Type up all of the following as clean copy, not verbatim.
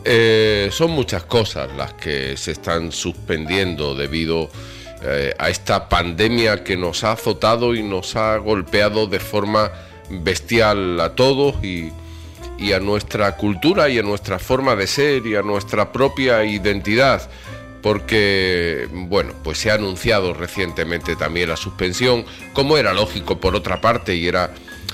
Son muchas cosas las que se están suspendiendo debido a esta pandemia que nos ha azotado y nos ha golpeado de forma bestial a todos y a nuestra cultura y a nuestra forma de ser y a nuestra propia identidad. Porque, bueno, pues se ha anunciado recientemente también la suspensión, como era lógico por otra parte y era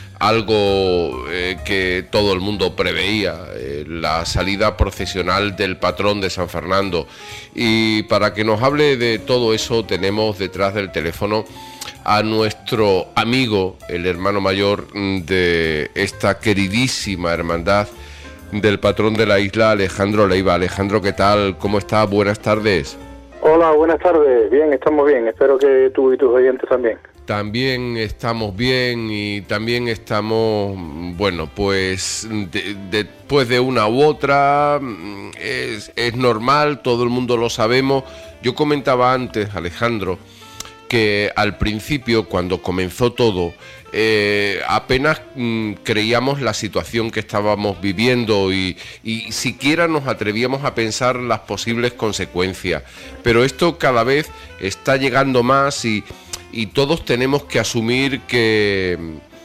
algo que todo el mundo preveía, la salida procesional del patrón de San Fernando. Y para que nos hable de todo eso tenemos detrás del teléfono a nuestro amigo, el hermano mayor de esta queridísima hermandad del patrón de la isla, Alejandro Leiva. Alejandro, ¿qué tal? ¿Cómo está? Buenas tardes. Hola, buenas tardes. Bien, estamos bien. Espero que tú y tus oyentes también. También estamos bien y también estamos, bueno, pues después de una u otra, es normal, todo el mundo lo sabemos. Yo comentaba antes, Alejandro, que al principio, cuando comenzó todo, apenas creíamos la situación que estábamos viviendo y siquiera nos atrevíamos a pensar las posibles consecuencias. Pero esto cada vez está llegando más y todos tenemos que asumir que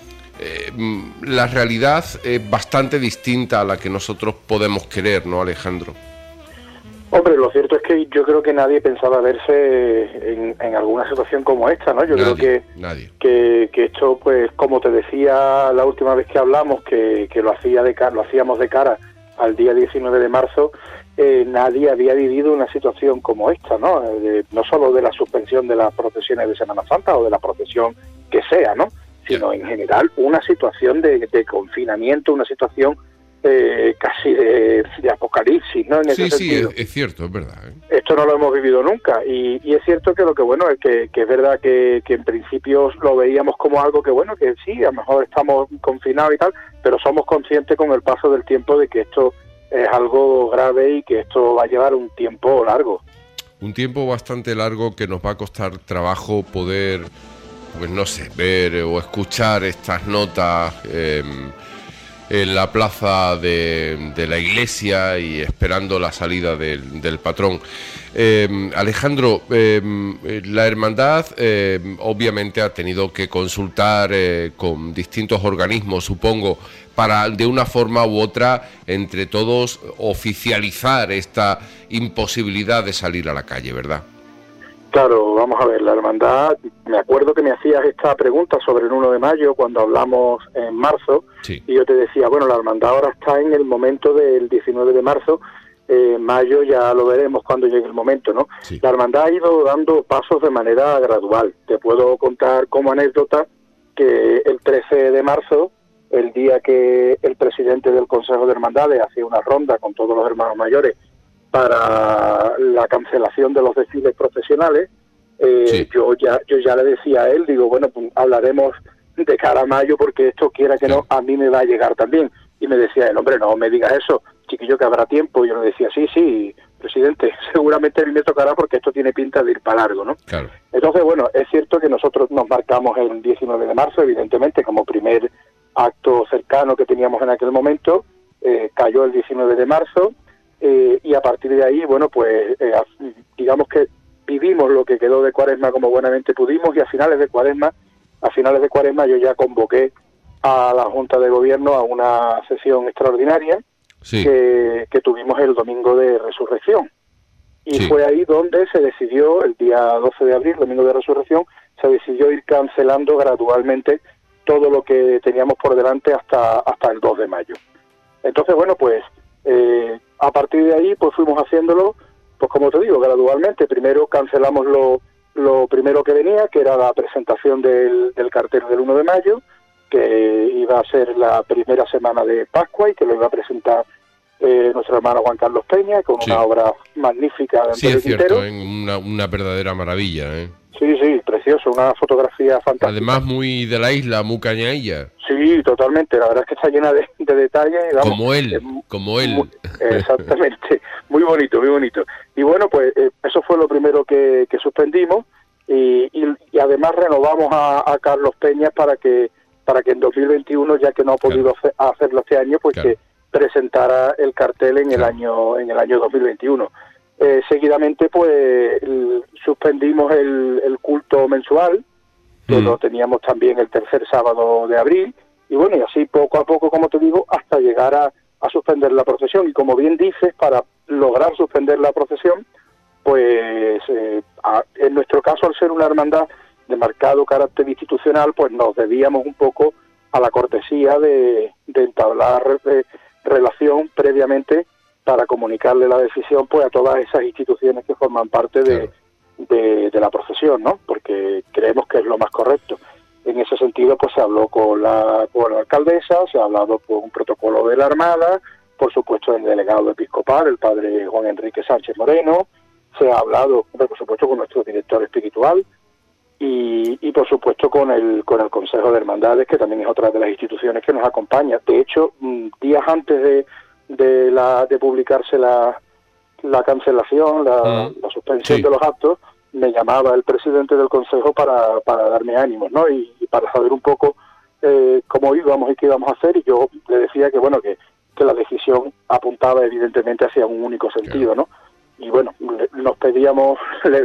la realidad es bastante distinta a la que nosotros podemos querer, ¿no, Alejandro? Hombre, lo cierto es que yo creo que nadie pensaba verse en alguna situación como esta, ¿no? Yo creo que esto, pues, como te decía la última vez que hablamos, que lo hacíamos de cara al día 19 de marzo, nadie había vivido una situación como esta, ¿no? No solo de la suspensión de las procesiones de Semana Santa o de la procesión que sea, ¿no? Sino en general una situación de confinamiento, una situación casi de apocalipsis, ¿no? En ese sentido. Es cierto, es verdad. Esto no lo hemos vivido nunca y es cierto que lo que bueno es que es verdad que en principio lo veíamos como algo que bueno, que sí, a lo mejor estamos confinados y tal, pero somos conscientes con el paso del tiempo de que esto es algo grave y que esto va a llevar un tiempo largo. Un tiempo bastante largo que nos va a costar trabajo poder, pues no sé, ver o escuchar estas notas en la plaza de la iglesia y esperando la salida del patrón. Alejandro, la hermandad obviamente ha tenido que consultar con distintos organismos, supongo, para de una forma u otra entre todos oficializar esta imposibilidad de salir a la calle, ¿verdad? Claro, vamos a ver, la hermandad, me acuerdo que me hacías esta pregunta sobre el 1 de mayo cuando hablamos en marzo, sí. Y yo te decía, bueno, la hermandad ahora está en el momento del 19 de marzo, mayo ya lo veremos cuando llegue el momento, ¿no? Sí. La hermandad ha ido dando pasos de manera gradual. Te puedo contar como anécdota que el 13 de marzo, el día que el presidente del Consejo de Hermandades hacía una ronda con todos los hermanos mayores para la cancelación de los desfiles profesionales, sí. yo ya le decía a él, digo, bueno, pues hablaremos de cara a mayo porque esto, quiera que no, a mí me va a llegar también. Y me decía él, hombre, no me digas eso, chiquillo, que habrá tiempo. Y yo le decía, sí, presidente, seguramente a mí me tocará porque esto tiene pinta de ir para largo, ¿no? Claro. Entonces, bueno, es cierto que nosotros nos marcamos el 19 de marzo, evidentemente, como primer acto cercano que teníamos en aquel momento, cayó el 19 de marzo, y a partir de ahí, bueno, pues digamos que vivimos lo que quedó de Cuaresma como buenamente pudimos, y a finales de Cuaresma yo ya convoqué a la Junta de Gobierno a una sesión extraordinaria, sí. que tuvimos el domingo de Resurrección. Y sí. Fue ahí donde se decidió, el día 12 de abril, domingo de Resurrección, se decidió ir cancelando gradualmente todo lo que teníamos por delante hasta el 2 de mayo. Entonces, bueno, pues a partir de ahí pues fuimos haciéndolo, pues como te digo, gradualmente. Primero cancelamos lo primero que venía, que era la presentación del cartel del 1 de mayo, que iba a ser la primera semana de Pascua y que lo iba a presentar nuestro hermano Juan Carlos Peña, con sí. Una obra magnífica de Antonio Quintero. Sí, es cierto, una verdadera maravilla, ¿eh? Sí, precioso, una fotografía fantástica. Además muy de la isla, muy cañailla. Sí, totalmente, la verdad es que está llena de detalles. Vamos, como él. Exactamente, muy bonito. Y bueno, pues eso fue lo primero que suspendimos y además renovamos a Carlos Peña para que en 2021, ya que no ha podido hacerlo este año, pues claro. presentara el cartel en el año 2021. Seguidamente, pues suspendimos el culto mensual, que lo teníamos también el tercer sábado de abril, y bueno, y así poco a poco, como te digo, hasta llegar a suspender la procesión. Y como bien dices, para lograr suspender la procesión, pues en nuestro caso, al ser una hermandad de marcado carácter institucional, pues nos debíamos un poco a la cortesía de entablar relación previamente para comunicarle la decisión pues a todas esas instituciones que forman parte de la procesión, ¿no? Porque creemos que es lo más correcto. En ese sentido, pues se habló con la alcaldesa, se ha hablado por un protocolo de la Armada, por supuesto el delegado episcopal, el padre Juan Enrique Sánchez Moreno, se ha hablado, por supuesto, con nuestro director espiritual y por supuesto con el Consejo de Hermandades, que también es otra de las instituciones que nos acompaña. De hecho, días antes de publicarse la cancelación, la suspensión de los actos, me llamaba el presidente del Consejo para darme ánimos, ¿no? Y para saber un poco cómo íbamos y qué íbamos a hacer, y yo le decía que bueno, que la decisión apuntaba evidentemente hacia un único sentido, ¿no? Y bueno, nos pedíamos,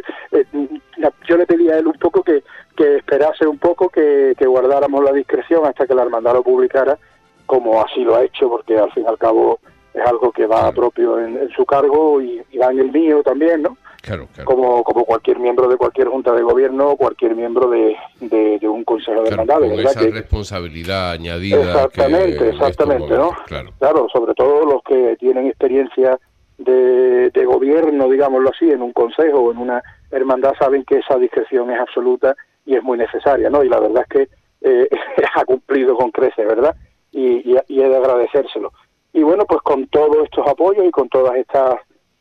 yo le pedía a él un poco que esperase un poco, que guardáramos la discreción hasta que la hermandad lo publicara, como así lo ha hecho, porque al fin y al cabo es algo que va propio en su cargo y va en el mío también, ¿no? Claro. Como cualquier miembro de cualquier junta de gobierno o cualquier miembro de un consejo de hermandades. Con esa responsabilidad añadida. Exactamente, ¿no? Claro, sobre todo los que tienen experiencia de gobierno, digámoslo así, en un consejo o en una hermandad, saben que esa discreción es absoluta y es muy necesaria, ¿no? Y la verdad es que ha cumplido con creces, ¿verdad? Y he de agradecérselo. Y bueno, pues con todos estos apoyos y con todas estas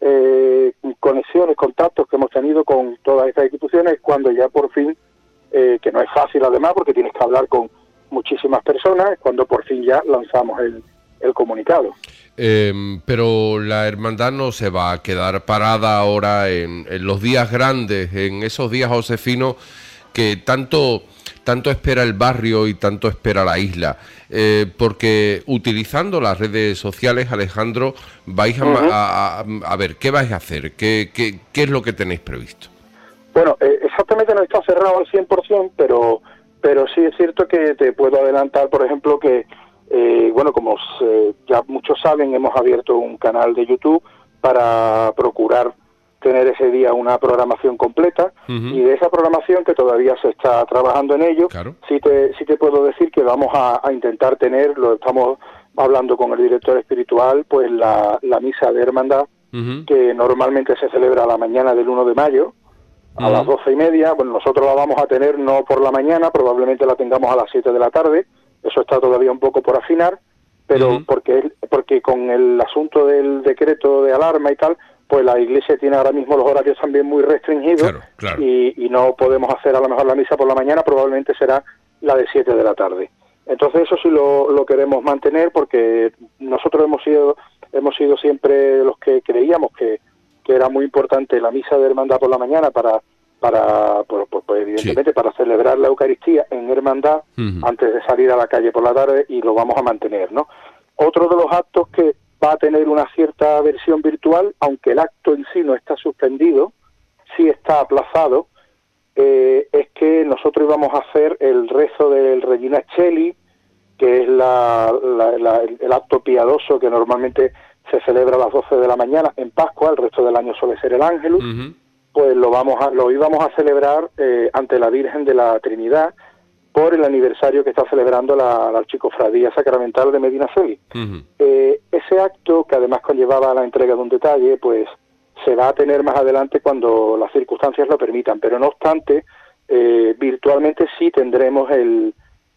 conexiones, contactos que hemos tenido con todas estas instituciones, cuando ya por fin, que no es fácil además, porque tienes que hablar con muchísimas personas, cuando por fin ya lanzamos el comunicado. Pero la hermandad no se va a quedar parada ahora en los días grandes, en esos días josefinos que tanto espera el barrio y tanto espera la isla, porque utilizando las redes sociales, Alejandro, vais a ver, ¿qué vais a hacer? ¿Qué es lo que tenéis previsto? Bueno, exactamente no está cerrado al 100%, pero sí es cierto que te puedo adelantar, por ejemplo, que bueno, como ya muchos saben, hemos abierto un canal de YouTube para procurar tener ese día una programación completa, y de esa programación, que todavía se está trabajando en ello, sí te puedo decir que vamos a intentar tener, lo estamos hablando con el director espiritual, pues la misa de hermandad, que normalmente se celebra a la mañana del 1 de mayo, a las 12:30, bueno, nosotros la vamos a tener no por la mañana, probablemente la tengamos a las 7 de la tarde, eso está todavía un poco por afinar, pero porque con el asunto del decreto de alarma y tal, pues la Iglesia tiene ahora mismo los horarios también muy restringidos, y no podemos hacer a lo mejor la misa por la mañana, probablemente será la de 7 de la tarde. Entonces eso sí lo queremos mantener, porque nosotros hemos sido siempre los que creíamos que era muy importante la misa de hermandad por la mañana para evidentemente para celebrar la Eucaristía en hermandad antes de salir a la calle por la tarde, y lo vamos a mantener, ¿no? Otro de los actos que va a tener una cierta versión virtual, aunque el acto en sí no está suspendido, sí está aplazado, es que nosotros íbamos a hacer el rezo del Regina Coeli, que es el acto piadoso que normalmente se celebra a las 12 de la mañana en Pascua, el resto del año suele ser el Ángelus, pues lo íbamos a celebrar ante la Virgen de la Trinidad, por el aniversario que está celebrando la Archicofradía Sacramental de Medinaceli. Ese acto, que además conllevaba la entrega de un detalle, pues se va a tener más adelante cuando las circunstancias lo permitan, pero no obstante, virtualmente sí tendremos el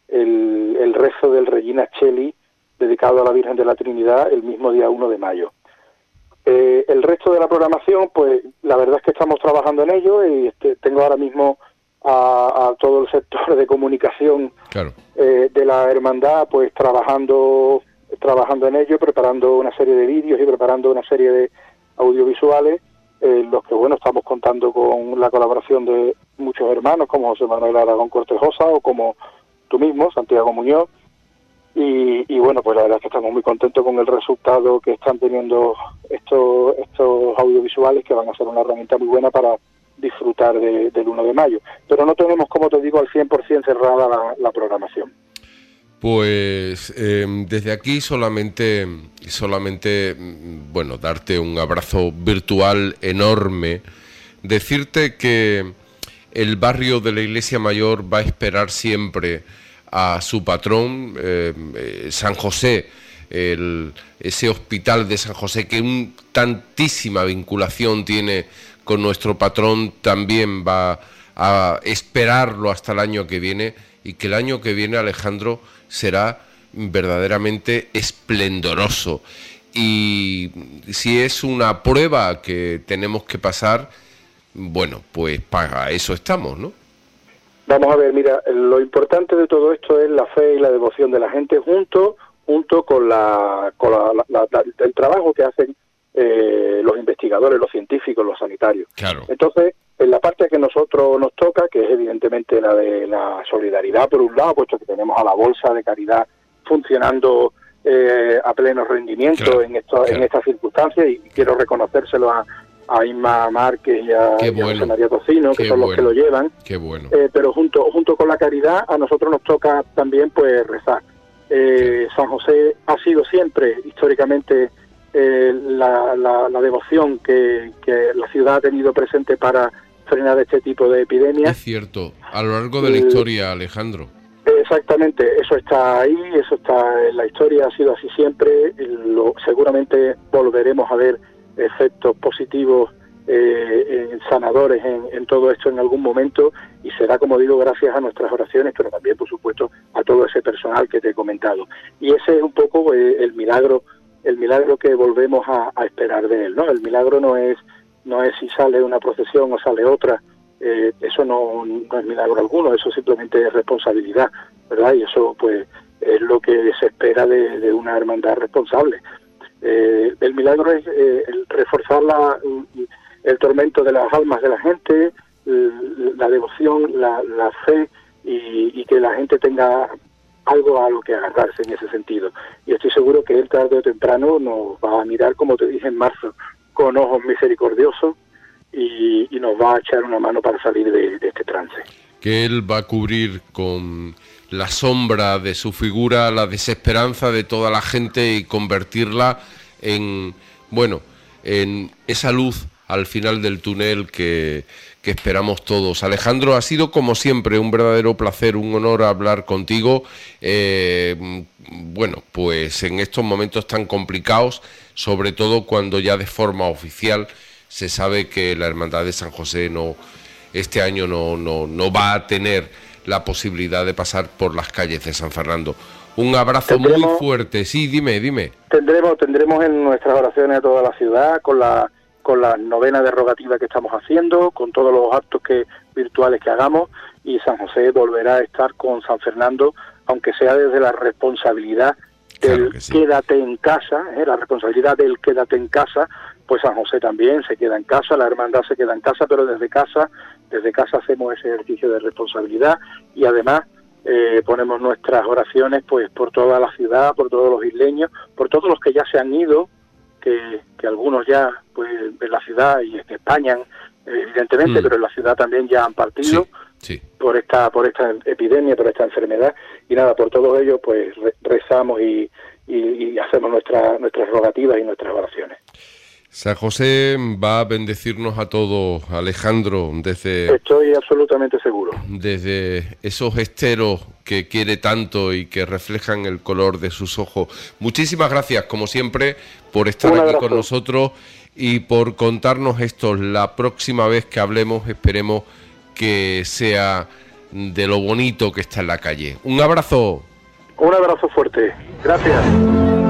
rezo del Regina Coeli dedicado a la Virgen de la Trinidad el mismo día 1 de mayo. El resto de la programación, pues la verdad es que estamos trabajando en ello, y tengo ahora mismo a todo el sector de comunicación de la hermandad, pues trabajando en ello, preparando una serie de vídeos y preparando una serie de audiovisuales, los que bueno, estamos contando con la colaboración de muchos hermanos como José Manuel Aragón Cortejosa o como tú mismo, Santiago Muñoz, Y bueno, pues la verdad es que estamos muy contentos con el resultado que están teniendo estos audiovisuales, que van a ser una herramienta muy buena para disfrutar del 1 de mayo. Pero no tenemos, como te digo, al 100% cerrada la programación. Pues desde aquí solamente, bueno, darte un abrazo virtual enorme, decirte que el barrio de la Iglesia Mayor va a esperar siempre a su patrón, San José, ese hospital de San José que tantísima vinculación tiene con nuestro patrón, también va a esperarlo hasta el año que viene, y que el año que viene, Alejandro, será verdaderamente esplendoroso. Y si es una prueba que tenemos que pasar, bueno, pues para eso estamos, ¿no? Vamos a ver, mira, lo importante de todo esto es la fe y la devoción de la gente junto con el trabajo que hacen los investigadores, los científicos, los sanitarios. Claro. Entonces, en la parte que nosotros nos toca, que es evidentemente la de la solidaridad, por un lado, puesto que tenemos a la Bolsa de Caridad funcionando a pleno rendimiento, claro, en estas circunstancias, y quiero reconocérselo a Inma Márquez y a José María Tocino, que son los que lo llevan. Qué bueno. Pero junto con la caridad, a nosotros nos toca también pues rezar. San José ha sido siempre, históricamente, la devoción que la ciudad ha tenido presente para frenar este tipo de epidemias. Es cierto, a lo largo de la historia, Alejandro. Exactamente, eso está ahí, eso está en la historia, ha sido así siempre. Seguramente volveremos a ver efectos positivos sanadores en todo esto en algún momento, y será, como digo, gracias a nuestras oraciones, pero también, por supuesto, a todo ese personal que te he comentado. Y ese es un poco el milagro que volvemos a esperar de él, ¿no? El milagro no es si sale una procesión o sale otra, eso no es milagro alguno, eso simplemente es responsabilidad, ¿verdad? Y eso pues es lo que se espera de una hermandad responsable. El milagro es el reforzar el tormento de las almas de la gente, la devoción, la fe, y que la gente tenga algo a lo que agarrarse en ese sentido. Y estoy seguro que él tarde o temprano nos va a mirar, como te dije en marzo, con ojos misericordiosos, y nos va a echar una mano para salir de este trance. Que él va a cubrir con la sombra de su figura la desesperanza de toda la gente y convertirla en esa luz al final del túnel que esperamos todos. Alejandro, ha sido como siempre un verdadero placer, un honor hablar contigo. Pues en estos momentos tan complicados, sobre todo cuando ya de forma oficial se sabe que la Hermandad de San José este año no va a tener la posibilidad de pasar por las calles de San Fernando. Un abrazo muy fuerte. Sí, dime. Tendremos en nuestras oraciones a toda la ciudad, con la novena derogativa que estamos haciendo, con todos los actos virtuales que hagamos, y San José volverá a estar con San Fernando, aunque sea desde la responsabilidad del quédate en casa, la responsabilidad del quédate en casa, pues San José también se queda en casa, la hermandad se queda en casa, pero desde casa hacemos ese ejercicio de responsabilidad, y además ponemos nuestras oraciones pues por toda la ciudad, por todos los isleños, por todos los que ya se han ido, que algunos ya pues en la ciudad y en España evidentemente, pero en la ciudad también ya han partido por esta epidemia, por esta enfermedad, y nada, por todos ellos pues rezamos y hacemos nuestras rogativas y nuestras oraciones. San José va a bendecirnos a todos, Alejandro, estoy absolutamente seguro. Desde esos esteros que quiere tanto y que reflejan el color de sus ojos. Muchísimas gracias, como siempre, por estar aquí con nosotros y por contarnos esto. La próxima vez que hablemos, esperemos que sea de lo bonito que está en la calle. Un abrazo. Un abrazo fuerte. Gracias.